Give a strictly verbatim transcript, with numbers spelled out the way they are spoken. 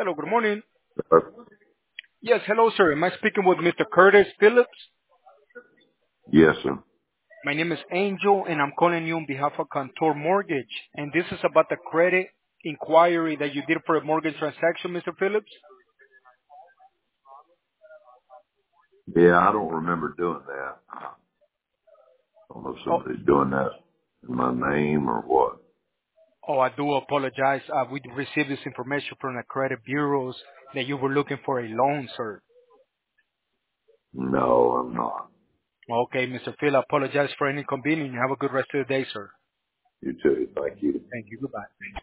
Hello, good morning. Uh, Yes, hello, sir. Am I speaking with Mister Curtis Phillips? yes, sir. My name is Angel, and I'm calling you on behalf of Contour Mortgage. And this is about the credit inquiry that you did for a mortgage transaction, Mister Phillips. Yeah, I don't remember doing that. I don't know if Oh, somebody's doing that in my name or what. oh, I do apologize. Uh, we received this information from the credit bureaus that you were looking for a loan, sir. No, I'm not. Okay, Mister Phil, I apologize for any inconvenience. Have a good rest of the day, sir. You too. Thank you. Thank you. Goodbye.